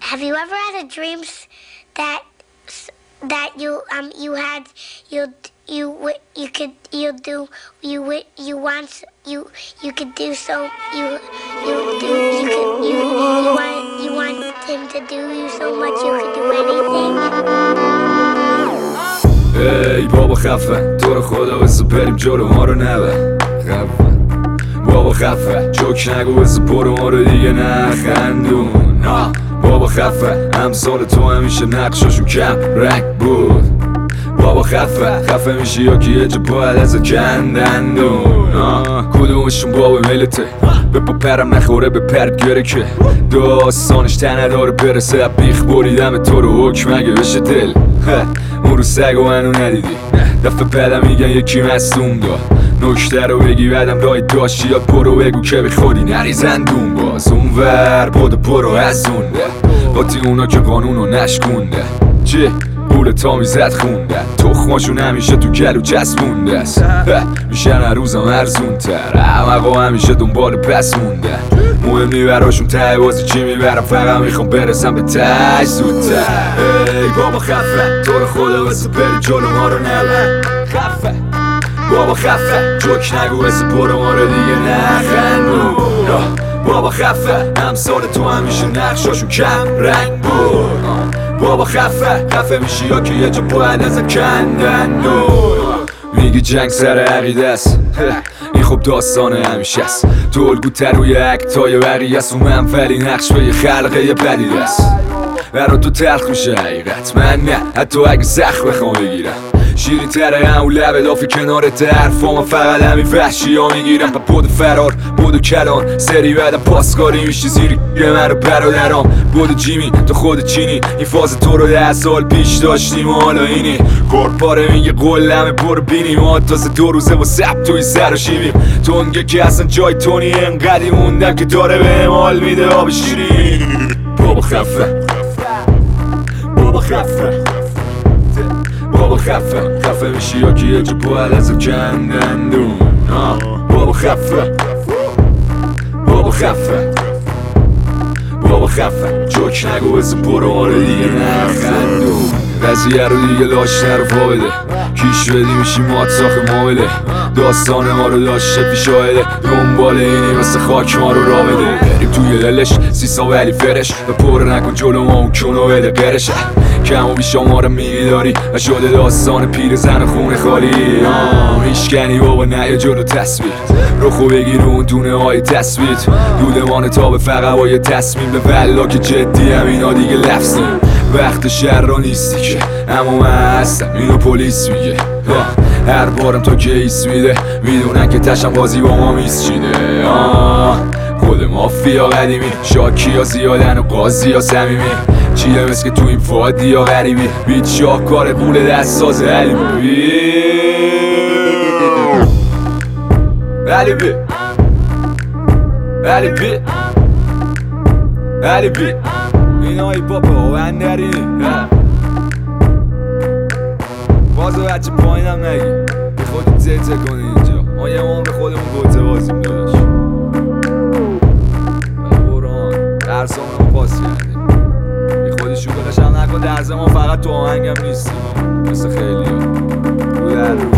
Have you ever had a dreams that you had you could do so you want him to do you so much you could do anything. ای بابا خفه تو رو خدا بسه بریم جلو ما رو نبر خفه بابا خفه جوک نگو بسه برو ما رو دیگه نخندون بابا خفه امثال تو همیشه نقشاشون کم رنگ بود بابا خفه میشه یا که یه جا باید از کندندون کدومشون بابا ملته به پا پرم نخوره به پرد گره که داستانش تنه داره برسه بیخ بریدم تو رو حکم اگه بشه دل اون رو سگ و منو ندیدی دفعه بعدم میگن یکی مصدوم داد نکته رو بگی بعدم رای داشتی یا برو بگو که به خودی نریزندون باز اون ور برو از اون باتی اونا که قانونو نشکونده چه پول تا میزد خونده تخماشون همیشه تو گلو چسبونده است میشن هر روزم ارزون تر احمقا همیشه دنبال پس مونده مهم نی براشون ته بازی چی میبرم فقط میخوام برسم به ته زودتر ای بابا خفه تو رو خدا بسه بری جلو ما رو نبر خفه بابا خفه جوک نگو بسه برو ما رو دیگه نخندون بابا خفه امثال تو همیشه نقشاشون کم رنگ بود بابا خفه میشی یا که یه جا باید از کندندون میگی جنگ سر عقیده است این خب داستان همیشه است تو الگوتر روی اکتای بقیه است و منفلی نقش به یه خلقه یه پدیده است برا تو تلخ میشه حقیقت من نه حتی اگه سخت بخوام بگیرم شیرین تره هم و لبه دافی کنارت حرفا من فقط همین وحشی ها میگیرم پا بود فرار بود کلان سری بعدم پاسکاری میشی زیری من رو برادرام بود جیمی تو خود چینی این فاز تو رو 10 سال پیش داشتیم و حالا اینی کارپاره میگه قلمه برو بینیم ما تازه 2 روزه با سب توی سر و شیبیم تونگه که اصلا جای تونی انقدی موندم که داره به حال میده آب شیرین بابا خفه بابا خفه بابا خفه میشی یا که یه جا باید از کندندون بابا خفه جوک نگو بزن برو ما رو دیگه نخندون قضیه رو دیگه لاش نرفا بده کیش بدی میشی مات ساخ ما بده داستان ما رو داشته پیشاهده دنبال اینی مثل خاک ما رو را بده بریم توی دلش 30 ولی فرش و پر نکن جلو ما اون کنو بده قرشه کم و بیش ما رو میداری و شده داستان پیر زن خونه خالی میشکنی بابا نه جلو تصویر رخو بگیر اون دونه های تصویر دودمان تا به فقط با یه تصمیم به ولا که جدی هم اینا دیگه لفظیم وقت شهر را نیستی که اما من هستم اینو پلیس میگه هر بارم تو کیس میده میدونن که تشم بازی با ما میسچیده خود مافیا قدیمی شاکی ها زیادن و قاضی ها صمیمی چیه مثل که تو این فادی ها غریبی بیت شاهکار قول دست ساز علیبی علیبی اینا ای پاپه ها اندرینی بازو بچه پایینم نگی به خودت زیته کنی اینجا ما یه به خودمون گوته بازیم داداش بران درسامون رو پاس کردیم به خودی شوگلش هم نکن درس ما فقط تو آهنگم نیستیم مثل خیلی ها